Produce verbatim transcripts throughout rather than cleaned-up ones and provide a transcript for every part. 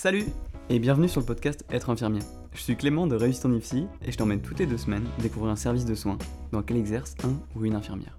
Salut et bienvenue sur le podcast Être infirmier. Je suis Clément de Réussite en I F S I et je t'emmène toutes les deux semaines découvrir un service de soins dans lequel exerce un ou une infirmière.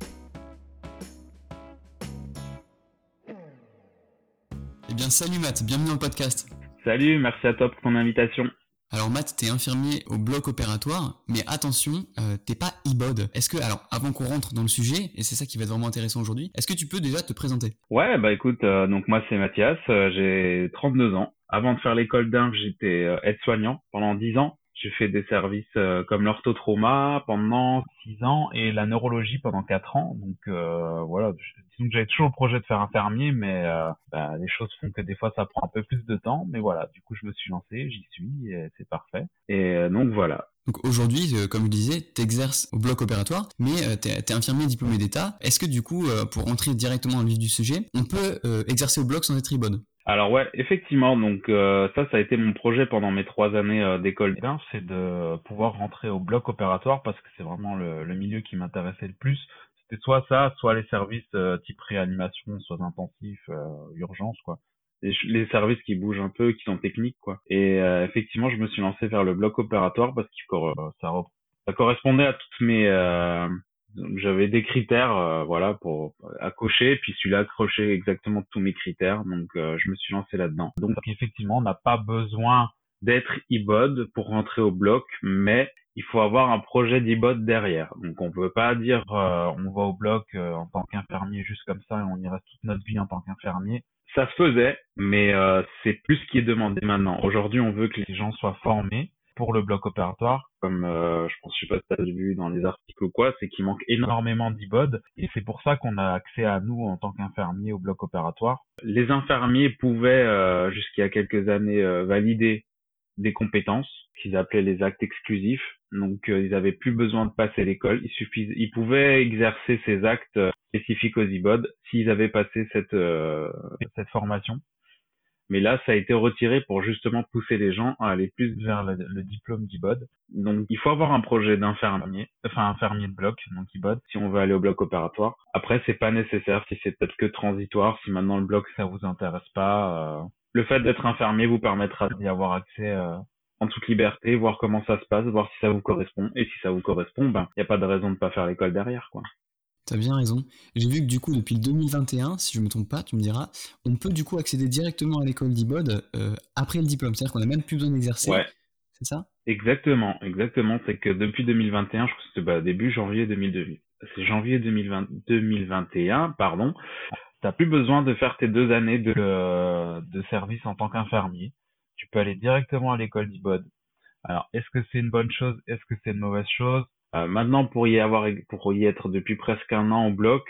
Eh bien salut Matt, bienvenue dans le podcast. Salut, merci à toi pour ton invitation. Alors Matt, t'es infirmier au bloc opératoire, mais attention, euh, t'es pas I B O D. Est-ce que, alors avant qu'on rentre dans le sujet, et c'est ça qui va être vraiment intéressant aujourd'hui, est-ce que tu peux déjà te présenter ? Ouais, bah écoute, euh, donc moi c'est Mathias, euh, j'ai trente-deux ans. Avant de faire l'école d'inf, j'étais euh, aide-soignant pendant dix ans. J'ai fait des services euh, comme l'orthotrauma pendant six ans et la neurologie pendant quatre ans. Donc euh, voilà, je- disons que j'avais toujours le projet de faire infirmier, mais euh, bah, les choses font que des fois ça prend un peu plus de temps. Mais voilà, du coup je me suis lancé, j'y suis, et c'est parfait. Et euh, donc voilà. Donc aujourd'hui, euh, comme je disais, t'exerces au bloc opératoire, mais euh, t'es, t'es infirmier diplômé d'État. Est-ce que du coup, euh, pour entrer directement dans le vif du sujet, on peut euh, exercer au bloc sans être I B O D ? Alors ouais, effectivement, donc euh, ça, ça a été mon projet pendant mes trois années euh, d'école d'inf, c'est de pouvoir rentrer au bloc opératoire parce que c'est vraiment le, le milieu qui m'intéressait le plus. C'était soit ça, soit les services euh, type réanimation, soins intensifs, euh, urgence, quoi. Les, ch- les services qui bougent un peu, qui sont techniques, quoi. Et euh, effectivement, je me suis lancé vers le bloc opératoire parce que euh, ça, re- ça correspondait à toutes mes, euh, donc, j'avais des critères, euh, voilà, pour à cocher, puis celui-là accrochait exactement tous mes critères, donc euh, je me suis lancé là-dedans. Donc effectivement, on n'a pas besoin d'être I B O D pour rentrer au bloc, mais il faut avoir un projet d'I B O D derrière. Donc on peut pas dire euh, on va au bloc euh, en tant qu'infirmier juste comme ça et on y reste toute notre vie en tant qu'infirmier. Ça se faisait, mais euh, c'est plus ce qui est demandé maintenant. Aujourd'hui, on veut que les gens soient formés pour le bloc opératoire, comme euh, je pense, je sais pas si tu as vu dans les articles ou quoi, c'est qu'il manque énormément d'I B O D et c'est pour ça qu'on a accès à nous en tant qu'infirmiers au bloc opératoire. Les infirmiers pouvaient, euh, jusqu'il y a quelques années, euh, valider des compétences qu'ils appelaient les actes exclusifs. Donc, euh, ils n'avaient plus besoin de passer l'école. Il suffisait, ils pouvaient exercer ces actes euh, spécifiques aux I B O D s'ils avaient passé cette euh, cette formation. Mais là, ça a été retiré pour justement pousser les gens à aller plus vers le, le diplôme d'I B O D. Donc, il faut avoir un projet d'infirmier, enfin infirmier de bloc, donc I B O D, si on veut aller au bloc opératoire. Après, c'est pas nécessaire si c'est peut-être que transitoire, si maintenant le bloc ça vous intéresse pas. euh, Le fait d'être infirmier vous permettra d'y avoir accès euh, en toute liberté, voir comment ça se passe, voir si ça vous correspond. Et si ça vous correspond, ben, il n'y a pas de raison de pas faire l'école derrière, quoi. T'as bien raison. J'ai vu que du coup, depuis le deux mille vingt et un, si je me trompe pas, tu me diras, on peut du coup accéder directement à l'école d'I B O D euh, après le diplôme. C'est-à-dire qu'on n'a même plus besoin d'exercer, Ouais, c'est ça ? exactement, exactement. C'est que depuis deux mille vingt et un, je crois que c'était bah, début janvier deux mille deux. C'est janvier deux mille vingt, deux mille vingt et un, pardon. T'as plus besoin de faire tes deux années de, euh, de service en tant qu'infirmier. Tu peux aller directement à l'école d'I B O D. Alors, est-ce que c'est une bonne chose? Est-ce que c'est une mauvaise chose? Euh, maintenant, pour y avoir, pour y être depuis presque un an au bloc,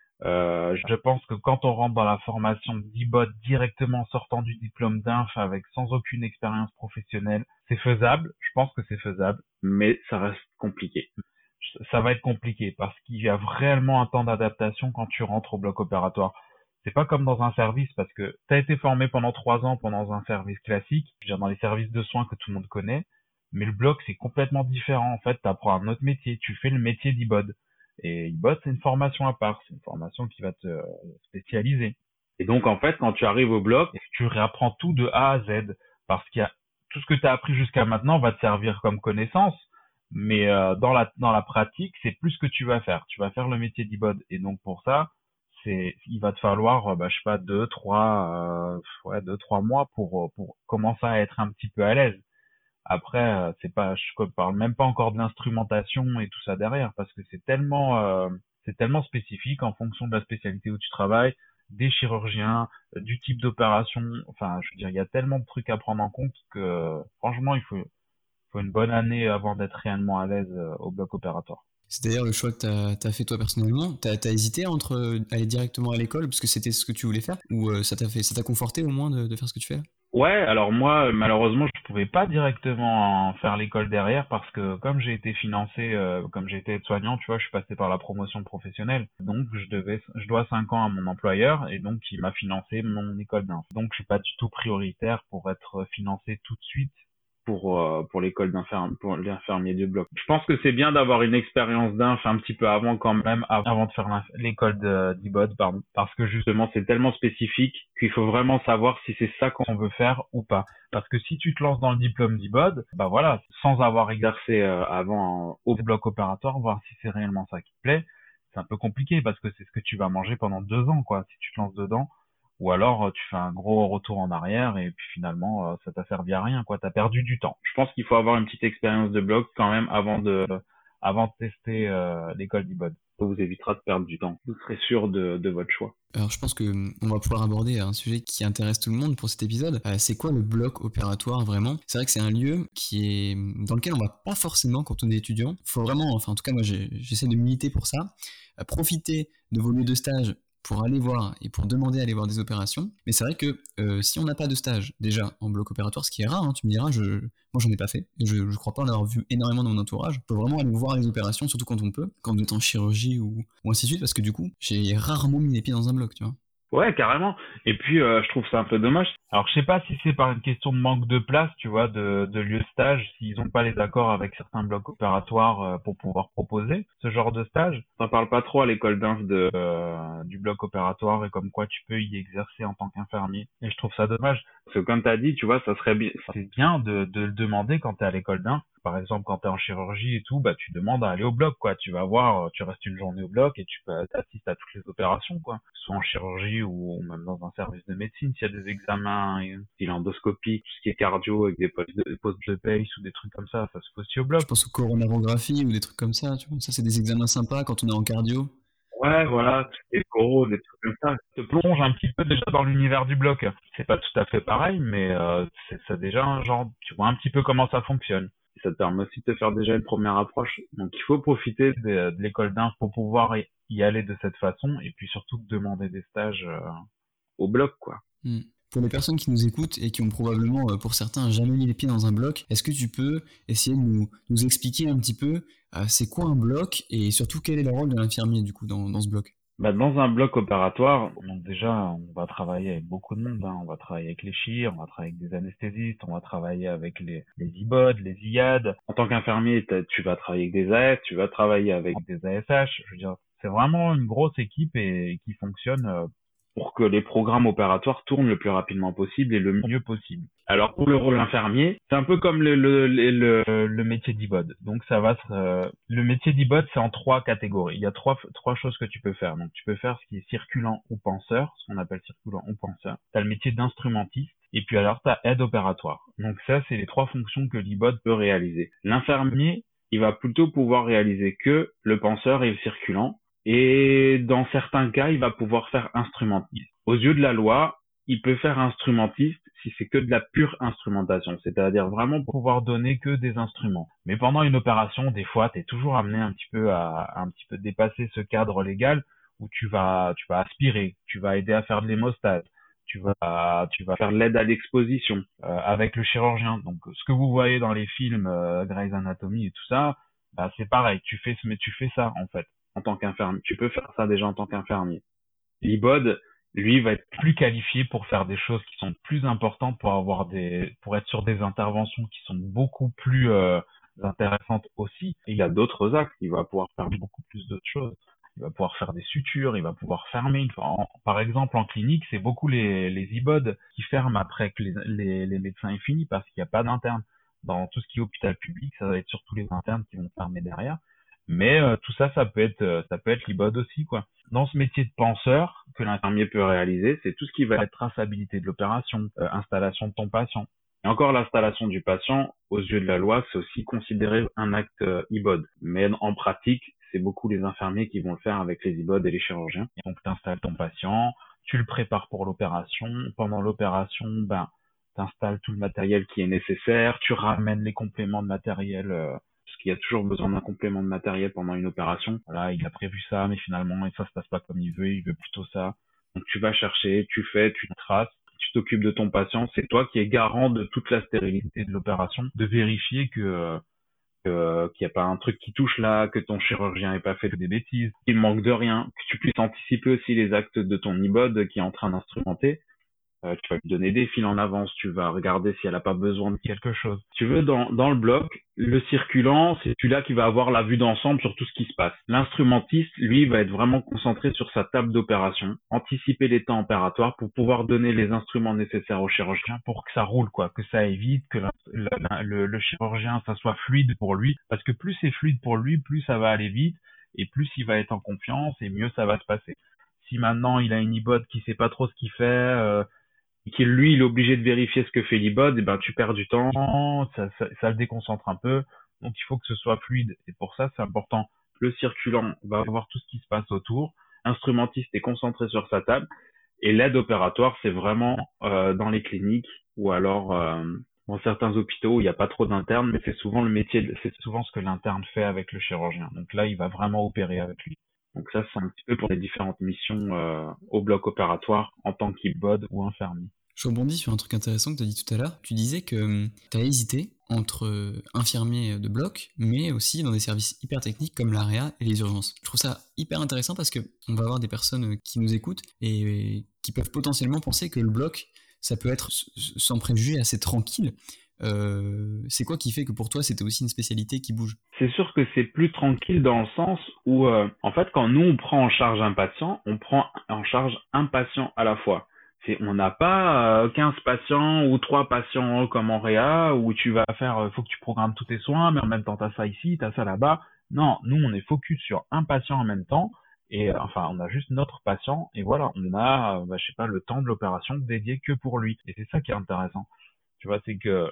euh, je pense que quand on rentre dans la formation d'I B O D directement en sortant du diplôme d'inf avec sans aucune expérience professionnelle, c'est faisable. Je pense que c'est faisable, mais ça reste compliqué. Ça va être compliqué parce qu'il y a réellement un temps d'adaptation quand tu rentres au bloc opératoire. C'est pas comme dans un service parce que tu as été formé pendant trois ans pendant un service classique, je veux dire dans les services de soins que tout le monde connaît, mais le bloc c'est complètement différent. En fait, tu apprends un autre métier, tu fais le métier d'I B O D. Et I B O D c'est une formation à part, c'est une formation qui va te euh, spécialiser. Et donc en fait, quand tu arrives au bloc, tu réapprends tout de A à Z parce qu'il y a tout ce que tu as appris jusqu'à maintenant va te servir comme connaissance, mais euh, dans la dans la pratique, c'est plus ce que tu vas faire. Tu vas faire le métier d'I B O D et donc pour ça, c'est il va te falloir euh, bah je sais pas deux trois euh, ouais deux trois mois pour pour commencer à être un petit peu à l'aise. Après euh, c'est pas je parle même pas encore de l'instrumentation et tout ça derrière parce que c'est tellement euh, c'est tellement spécifique en fonction de la spécialité où tu travailles, des chirurgiens, euh, du type d'opération, enfin je veux dire il y a tellement de trucs à prendre en compte que euh, franchement il faut faut une bonne année avant d'être réellement à l'aise euh, au bloc opératoire. C'est d'ailleurs le choix que t'as, t'as fait toi personnellement. T'as, t'as hésité entre euh, aller directement à l'école parce que c'était ce que tu voulais faire ou euh, ça t'a fait, ça t'a conforté au moins de, de faire ce que tu fais là ? Ouais, alors moi, malheureusement, je pouvais pas directement en faire l'école derrière parce que comme j'ai été financé, euh, comme j'ai été aide-soignant, tu vois, je suis passé par la promotion professionnelle. Donc, je devais, je dois cinq ans à mon employeur et donc il m'a financé mon école d'inf. Donc, je suis pas du tout prioritaire pour être financé tout de suite pour euh, pour l'école d'infirmier, pour l'infirmier du bloc. Je pense que c'est bien d'avoir une expérience d'inf un petit peu avant quand même, avant de faire l'école d'I B O D, pardon, parce que justement c'est tellement spécifique qu'il faut vraiment savoir si c'est ça qu'on veut faire ou pas. Parce que si tu te lances dans le diplôme d'I B O D, bah voilà, sans avoir exercé euh, avant euh, au bloc opératoire, voir si c'est réellement ça qui te plaît, c'est un peu compliqué parce que c'est ce que tu vas manger pendant deux ans, quoi, si tu te lances dedans. Ou alors tu fais un gros retour en arrière et puis finalement euh, ça t'a servi à rien, quoi. T'as perdu du temps. Je pense qu'il faut avoir une petite expérience de bloc quand même avant de avant de tester euh, l'école d'I B O D. Ça vous évitera de perdre du temps. Vous serez sûr de, de votre choix. Alors je pense que on va pouvoir aborder un sujet qui intéresse tout le monde pour cet épisode. Euh, c'est quoi le bloc opératoire vraiment ? C'est vrai que c'est un lieu qui est dans lequel on va pas forcément quand on est étudiant. Faut vraiment, enfin en tout cas moi j'ai, j'essaie de militer pour ça. Euh, profiter de vos lieux de stage pour aller voir et pour demander à aller voir des opérations. Mais c'est vrai que euh, si on n'a pas de stage déjà en bloc opératoire, ce qui est rare, hein, tu me diras, je, moi j'en ai pas fait, et je, je crois pas en avoir vu énormément dans mon entourage, il faut vraiment aller voir les opérations, surtout quand on peut, quand on est en chirurgie ou, ou ainsi de suite, parce que du coup, j'ai rarement mis les pieds dans un bloc, tu vois. Ouais, carrément. Et puis, euh, je trouve ça un peu dommage. Alors, je sais pas si c'est par une question de manque de place, tu vois, de, de lieu de stage, s'ils ont pas les accords avec certains blocs opératoires euh, pour pouvoir proposer ce genre de stage. On parle pas trop à l'école d'inf de euh, du bloc opératoire et comme quoi tu peux y exercer en tant qu'infirmier. Et je trouve ça dommage. Parce que comme t'as dit, tu vois, ça serait bien, c'est bien de, de le demander quand t'es à l'école d'inf. Par exemple, quand t'es en chirurgie et tout, bah tu demandes à aller au bloc, quoi. Tu vas voir, tu restes une journée au bloc et tu t'assistes à toutes les opérations, quoi. Que ce soit en chirurgie ou même dans un service de médecine, s'il y a des examens, s'il y a endoscopie, tout ce qui est cardio avec des postes de, des postes de pace ou des trucs comme ça, ça se fait aussi au bloc. Je pense aux coronarographie ou des trucs comme ça, tu vois. Ça, c'est des examens sympas quand on est en cardio. Ouais, voilà, des coraux, des trucs comme ça. Ça te plonge un petit peu déjà dans l'univers du bloc. C'est pas tout à fait pareil, mais euh, c'est ça déjà un genre, tu vois un petit peu comment ça fonctionne. Ça te permet aussi de te faire déjà une première approche. Donc il faut profiter de, de l'école d'inf pour pouvoir y aller de cette façon et puis surtout de demander des stages euh, au bloc, quoi. Mm. Pour les personnes qui nous écoutent et qui ont probablement, pour certains, jamais mis les pieds dans un bloc, est-ce que tu peux essayer de nous, nous expliquer un petit peu euh, c'est quoi un bloc et surtout quel est le rôle de l'infirmier du coup dans, dans ce bloc ? Bah, dans un bloc opératoire, donc déjà, on va travailler avec beaucoup de monde, hein. On va travailler avec les chires, on va travailler avec des anesthésistes, on va travailler avec les, les I B O D, les I A D. En tant qu'infirmier, tu vas travailler avec des A F, tu vas travailler avec des A S H. Je veux dire, c'est vraiment une grosse équipe et qui fonctionne euh, pour que les programmes opératoires tournent le plus rapidement possible et le mieux possible. Alors pour le rôle infirmier, c'est un peu comme le le le, le métier d'I B O D. Donc ça va euh, le métier d'I B O D, c'est en trois catégories. Il y a trois trois choses que tu peux faire. Donc tu peux faire ce qui est circulant ou penseur, ce qu'on appelle circulant ou penseur. Tu as le métier d'instrumentiste et puis alors tu as aide opératoire. Donc ça c'est les trois fonctions que l'I B O D peut réaliser. L'infirmier, il va plutôt pouvoir réaliser que le penseur et le circulant. Et dans certains cas, il va pouvoir faire instrumentiste. Aux yeux de la loi, il peut faire instrumentiste si c'est que de la pure instrumentation, c'est-à-dire vraiment pouvoir donner que des instruments. Mais pendant une opération, des fois, tu es toujours amené un petit peu à, à un petit peu dépasser ce cadre légal où tu vas tu vas aspirer, tu vas aider à faire de l'hémostase, tu vas tu vas faire de l'aide à l'exposition euh, avec le chirurgien. Donc ce que vous voyez dans les films euh, Grey's Anatomy et tout ça, bah c'est pareil, tu fais mais tu fais ça en fait. En tant qu'infirmier, tu peux faire ça déjà en tant qu'infirmier. L'I B O D, lui, va être plus qualifié pour faire des choses qui sont plus importantes, pour avoir des, pour être sur des interventions qui sont beaucoup plus euh, intéressantes aussi. Et il y a d'autres actes, il va pouvoir faire beaucoup plus d'autres choses. Il va pouvoir faire des sutures, il va pouvoir fermer. Une fois. En, par exemple, en clinique, c'est beaucoup les, les I B O D qui ferment après que les, les, les médecins aient fini parce qu'il n'y a pas d'interne. Dans tout ce qui est hôpital public, ça va être surtout les internes qui vont fermer derrière. Mais euh, tout ça, ça peut être, euh, ça peut être l'I B O D aussi, quoi. Dans ce métier de penseur que l'infirmier peut réaliser, c'est tout ce qui va être traçabilité de l'opération, euh, installation de ton patient. Et encore l'installation du patient, aux yeux de la loi, c'est aussi considéré un acte euh, I B O D. Mais en pratique, c'est beaucoup les infirmiers qui vont le faire avec les I B O D et les chirurgiens. Et donc, tu installes ton patient, tu le prépares pour l'opération. Pendant l'opération, ben, tu installes tout le matériel qui est nécessaire, tu ramènes les compléments de matériel. Euh, Parce qu'il y a toujours besoin d'un complément de matériel pendant une opération. Voilà, il a prévu ça, mais finalement, ça se passe pas comme il veut, il veut plutôt ça. Donc tu vas chercher, tu fais, tu traces, tu t'occupes de ton patient. C'est toi qui es garant de toute la stérilité de l'opération, de vérifier que, que qu'il n'y a pas un truc qui touche là, que ton chirurgien n'ait pas fait des bêtises, qu'il manque de rien, que tu puisses anticiper aussi les actes de ton I B O D qui est en train d'instrumenter. Euh, tu vas lui donner des fils en avance, tu vas regarder si elle a pas besoin de quelque chose. Si tu veux, dans, dans le bloc, le circulant, c'est celui-là qui va avoir la vue d'ensemble sur tout ce qui se passe. L'instrumentiste, lui, va être vraiment concentré sur sa table d'opération, anticiper les temps opératoires pour pouvoir donner les instruments nécessaires au chirurgien pour que ça roule, quoi, que ça aille vite, que le, le, le chirurgien, ça soit fluide pour lui. Parce que plus c'est fluide pour lui, plus ça va aller vite, et plus il va être en confiance, et mieux ça va se passer. Si maintenant il a une ibot qui sait pas trop ce qu'il fait, euh, et qu'il lui il est obligé de vérifier ce que fait l'ibot, et ben tu perds du temps, ça, ça, ça le déconcentre un peu. Donc il faut que ce soit fluide. Et pour ça c'est important. Le circulant va voir tout ce qui se passe autour. Instrumentiste est concentré sur sa table. Et l'aide opératoire c'est vraiment euh, dans les cliniques ou alors euh, dans certains hôpitaux où il n'y a pas trop d'internes, mais c'est souvent le métier, c'est souvent ce que l'interne fait avec le chirurgien. Donc là il va vraiment opérer avec lui. Donc ça, c'est un petit peu pour les différentes missions euh, au bloc opératoire en tant qu'ibod ou infirmier. Je rebondis sur un truc intéressant que tu as dit tout à l'heure. Tu disais que tu as hésité entre euh, infirmier de bloc, mais aussi dans des services hyper techniques comme l'A R E A et les urgences. Je trouve ça hyper intéressant parce que on va avoir des personnes qui nous écoutent et, et qui peuvent potentiellement penser que le bloc, ça peut être sans préjugés assez tranquille. Euh, c'est quoi qui fait que pour toi c'était aussi une spécialité qui bouge? C'est sûr que c'est plus tranquille dans le sens où, euh, en fait, quand nous on prend en charge un patient, on prend en charge un patient à la fois. C'est, on n'a pas euh, quinze patients ou trois patients comme en réa où tu vas faire, euh, faut que tu programmes tous tes soins, mais en même temps t'as ça ici, t'as ça là-bas. Non, nous on est focus sur un patient en même temps et euh, enfin on a juste notre patient et voilà, on a, euh, bah, je sais pas, le temps de l'opération dédié que pour lui. Et c'est ça qui est intéressant. Tu vois, c'est que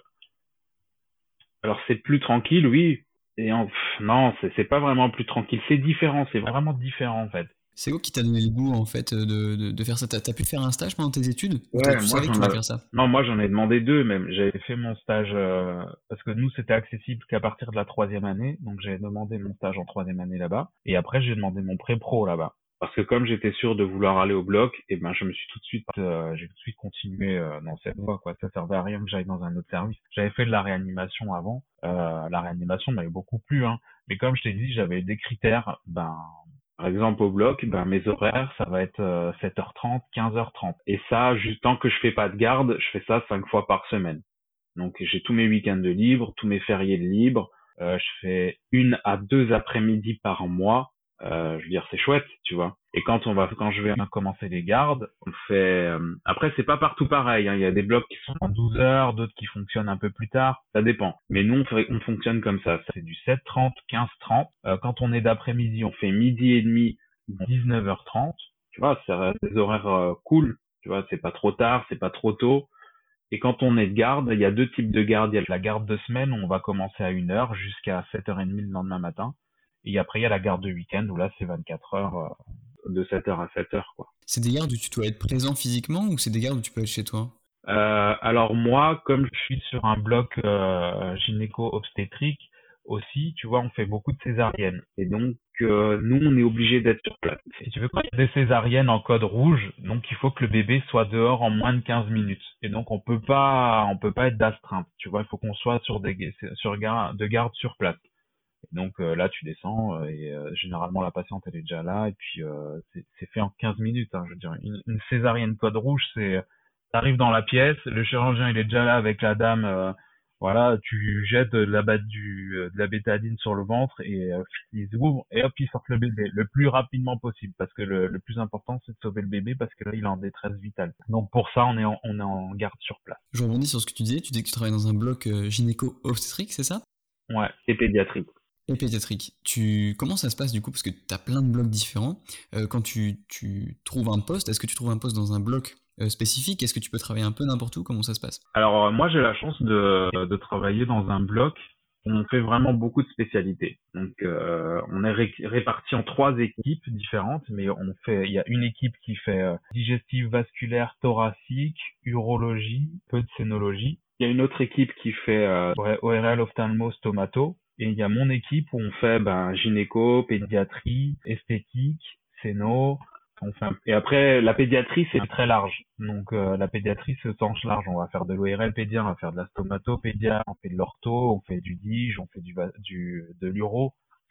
alors c'est plus tranquille, oui. Et en, pff, non, c'est c'est pas vraiment plus tranquille. C'est différent, c'est vraiment différent en fait. C'est quoi qui t'a donné le goût en fait de, de, de faire ça? T'as, t'as pu faire un stage pendant tes études? Ou t'as- Ouais, tu moi savais que tu j'en voulais ai, faire ça? non, moi j'en ai demandé deux même. J'avais fait mon stage euh, parce que nous c'était accessible qu'à partir de la troisième année, donc j'avais demandé mon stage en troisième année là-bas. Et après j'ai demandé mon pré-pro là-bas. Parce que comme j'étais sûr de vouloir aller au bloc, et ben je me suis tout de suite, euh, j'ai tout de suite continué euh, dans cette voie quoi. Ça servait à rien que j'aille dans un autre service. J'avais fait de la réanimation avant. Euh, la réanimation m'avait beaucoup plu, hein. Mais comme je t'ai dit, j'avais des critères. Ben par exemple, au bloc, ben, mes horaires, ça va être euh, sept heures trente, quinze heures trente. Et ça, juste tant que je fais pas de garde, je fais ça cinq fois par semaine. Donc, j'ai tous mes week-ends de libre, tous mes fériés de libre. Euh, je fais une à deux après-midi par mois. Euh, je veux dire, c'est chouette, tu vois. Et quand on va, quand je vais commencer les gardes, on fait. euh, Après, c'est pas partout pareil, hein. Il y a des blocs qui sont en douze heures, d'autres qui fonctionnent un peu plus tard. Ça dépend. Mais nous, on, fait, on fonctionne comme ça. C'est du sept trente, quinze trente. Euh, quand on est d'après-midi, on fait midi et demi, dix-neuf heures trente. Tu vois, c'est des horaires euh, cool. Tu vois, c'est pas trop tard, c'est pas trop tôt. Et quand on est de garde, il y a deux types de garde. Il y a la garde de semaine où on va commencer à une heure jusqu'à sept heures trente le lendemain matin. Et après, il y a la garde de week-end où là, c'est vingt-quatre heures, euh, de sept heures à sept heures, quoi. C'est des gardes où tu dois être présent physiquement ou c'est des gardes où tu peux être chez toi? Euh, alors moi, comme je suis sur un bloc euh, gynéco-obstétrique aussi, tu vois, on fait beaucoup de césariennes. Et donc, euh, nous, on est obligé d'être sur place. Si tu veux, quand il y a des césariennes en code rouge, donc il faut que le bébé soit dehors en moins de quinze minutes. Et donc, on peut pas, on peut pas être d'astreinte. Tu vois, il faut qu'on soit sur des, sur gar- de garde sur place. Et donc euh, là, tu descends euh, et euh, généralement la patiente elle est déjà là et puis euh, c'est, c'est fait en quinze minutes. Hein, je veux dire, une, une césarienne code rouge, c'est t'arrives dans la pièce, le chirurgien il est déjà là avec la dame, euh, voilà, tu jettes de la batte du euh, de la bétadine sur le ventre et euh, ils ouvrent et hop ils sortent le bébé le plus rapidement possible parce que le, le plus important c'est de sauver le bébé parce que là il est en détresse vitale. Donc pour ça on est en, on est en garde sur place. Je rebondis sur ce que tu disais. Tu dis que tu travailles dans un bloc euh, gynéco-obstétrique, c'est ça? Ouais, et pédiatrique. Et pédiatrique. Tu... Comment ça se passe du coup? Parce que tu as plein de blocs différents. Euh, quand tu, tu trouves un poste, est-ce que tu trouves un poste dans un bloc euh, spécifique? Est-ce que tu peux travailler un peu n'importe où? Comment ça se passe? Alors euh, moi j'ai la chance de, de travailler dans un bloc où on fait vraiment beaucoup de spécialités. Donc euh, on est ré- répartis en trois équipes différentes, mais on fait, il y a une équipe qui fait euh, digestive, vasculaire, thoracique, urologie, peu de scénologie. Il y a une autre équipe qui fait euh, O R L, ophtalmo, stomato. Et il y a mon équipe où on fait ben, gynéco, pédiatrie, esthétique, scéno. On fait un- Et après, la pédiatrie, c'est très large. Donc, euh, la pédiatrie, c'est au sens large. On va faire de l'O R L pédia, on va faire de la stomato pédia, on fait de l'ortho, on fait du dige, on fait du, va- du de l'uro.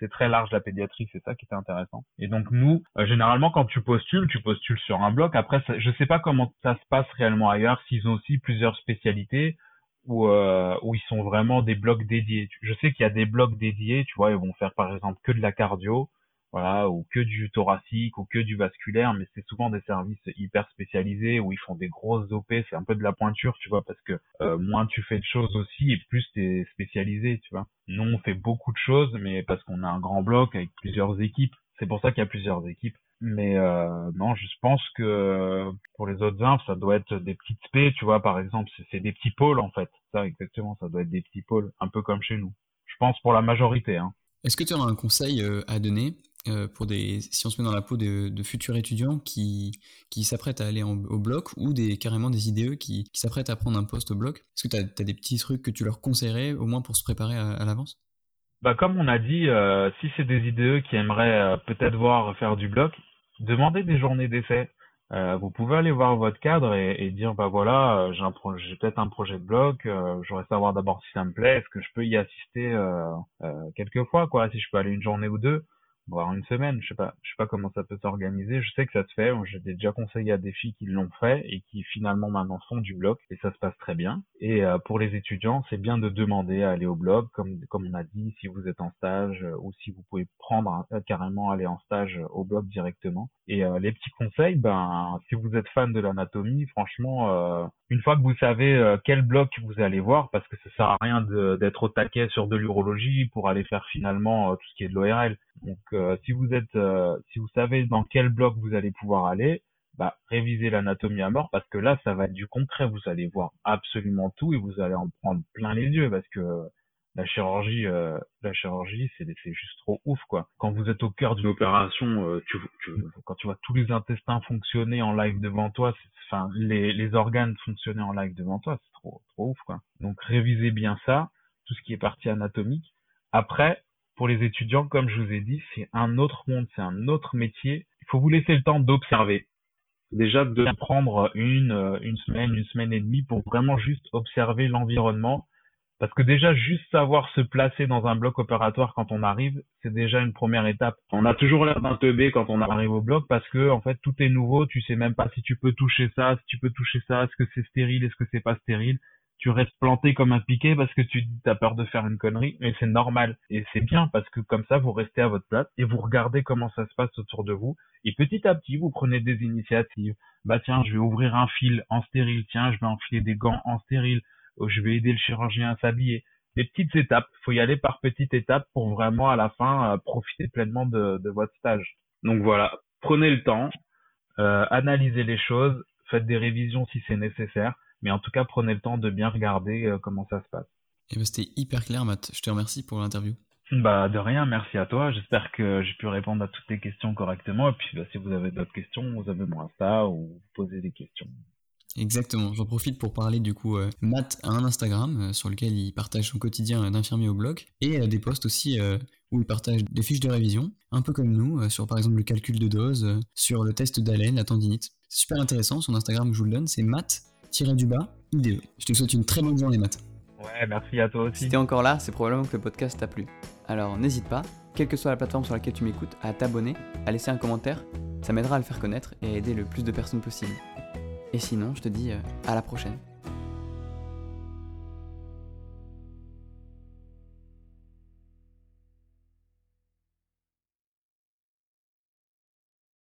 c'est très large la pédiatrie, c'est ça qui était intéressant. Et donc nous, euh, généralement quand tu postules, tu postules sur un bloc. Après, ça, je sais pas comment ça se passe réellement ailleurs, s'ils ont aussi plusieurs spécialités ou euh, où ils sont vraiment des blocs dédiés. Je sais qu'il y a des blocs dédiés, tu vois, ils vont faire par exemple que de la cardio, voilà, ou que du thoracique ou que du vasculaire, mais c'est souvent des services hyper spécialisés où ils font des grosses O P, c'est un peu de la pointure, tu vois, parce que euh, moins tu fais de choses aussi et plus t'es spécialisé, tu vois. Nous on fait beaucoup de choses, mais parce qu'on a un grand bloc avec plusieurs équipes, c'est pour ça qu'il y a plusieurs équipes. Mais euh, non, je pense que pour les autres infs, ça doit être des petites spé, tu vois, par exemple, c'est, c'est des petits pôles en fait. Ça, exactement, ça doit être des petits pôles, un peu comme chez nous. Je pense pour la majorité, hein. Est-ce que tu auras un conseil euh, à donner euh, pour des, si on se met dans la peau de, de futurs étudiants qui, qui s'apprêtent à aller en, au bloc ou des, carrément des I D E qui, qui s'apprêtent à prendre un poste au bloc? Est-ce que tu as des petits trucs que tu leur conseillerais au moins pour se préparer à, à l'avance? Bah comme on a dit, euh, si c'est des I D E qui aimeraient euh, peut-être voir faire du bloc, demandez des journées d'essai. Euh, vous pouvez aller voir votre cadre et, et dire bah voilà, euh, j'ai un pro- j'ai peut-être un projet de bloc, euh, j'aurais savoir d'abord si ça me plaît, est-ce que je peux y assister euh, euh, quelques fois quoi, si je peux aller une journée ou deux, voire une semaine, je sais pas, je sais pas comment ça peut s'organiser. Je sais que ça se fait, j'ai déjà conseillé à des filles qui l'ont fait et qui finalement maintenant font du bloc et ça se passe très bien. Et euh, pour les étudiants, c'est bien de demander à aller au bloc, comme comme on a dit, si vous êtes en stage euh, ou si vous pouvez prendre un- euh, carrément aller en stage euh, au bloc directement. Et euh, les petits conseils, ben si vous êtes fan de l'anatomie, franchement, euh, une fois que vous savez euh, quel bloc vous allez voir, parce que ça sert à rien de- d'être au taquet sur de l'urologie pour aller faire finalement euh, tout ce qui est de l'O R L. Donc euh, si vous êtes, euh, si vous savez dans quel bloc vous allez pouvoir aller, bah révisez l'anatomie à mort parce que là ça va être du concret. Vous allez voir absolument tout et vous allez en prendre plein les yeux parce que euh, la chirurgie, euh, la chirurgie, c'est c'est juste trop ouf quoi. Quand vous êtes au cœur d'une opération, euh, tu, tu, quand tu vois tous les intestins fonctionner en live devant toi, c'est- enfin les les organes fonctionner en live devant toi, c'est trop trop ouf quoi. Donc révisez bien ça, tout ce qui est partie anatomique. Après, pour les étudiants, comme je vous ai dit, c'est un autre monde, c'est un autre métier. Il faut vous laisser le temps d'observer. Déjà de prendre une, euh, une semaine, une semaine et demie pour vraiment juste observer l'environnement. Parce que déjà, juste savoir se placer dans un bloc opératoire quand on arrive, c'est déjà une première étape. On a toujours l'air d'un teubé quand on arrive au bloc parce que, en fait, tout est nouveau. Tu sais même pas si tu peux toucher ça, si tu peux toucher ça, est-ce que c'est stérile, est-ce que c'est pas stérile. Tu restes planté comme un piquet parce que tu as peur de faire une connerie, mais c'est normal. Et c'est bien parce que comme ça, vous restez à votre place et vous regardez comment ça se passe autour de vous. Et petit à petit, vous prenez des initiatives. Bah tiens, je vais ouvrir un fil en stérile. Tiens, je vais enfiler des gants en stérile. Oh, je vais aider le chirurgien à s'habiller. Des petites étapes. Faut y aller par petites étapes pour vraiment à la fin euh, profiter pleinement de, de votre stage. Donc voilà, prenez le temps, euh, analysez les choses, faites des révisions si c'est nécessaire, mais en tout cas prenez le temps de bien regarder euh, comment ça se passe. Et ben, c'était hyper clair, Matt. Je te remercie pour l'interview. Bah de rien, merci à toi. J'espère que j'ai pu répondre à toutes tes questions correctement. Et puis bah, si vous avez d'autres questions, vous avez mon Insta ou vous posez des questions. Exactement, j'en profite pour parler du coup, euh, Matt a un Instagram euh, sur lequel il partage son quotidien d'infirmier au bloc et euh, des posts aussi euh, où il partage des fiches de révision, un peu comme nous, euh, sur par exemple le calcul de dose, euh, sur le test d'haleine, la tendinite. C'est super intéressant, son Instagram je vous le donne, c'est Matt-du-bas I D E. Je te souhaite une très bonne journée Matt. Ouais, merci à toi aussi. Si t'es encore là, c'est probablement que le podcast t'a plu. Alors n'hésite pas, quelle que soit la plateforme sur laquelle tu m'écoutes, à t'abonner, à laisser un commentaire, ça m'aidera à le faire connaître et à aider le plus de personnes possible. Et sinon, je te dis euh, à la prochaine.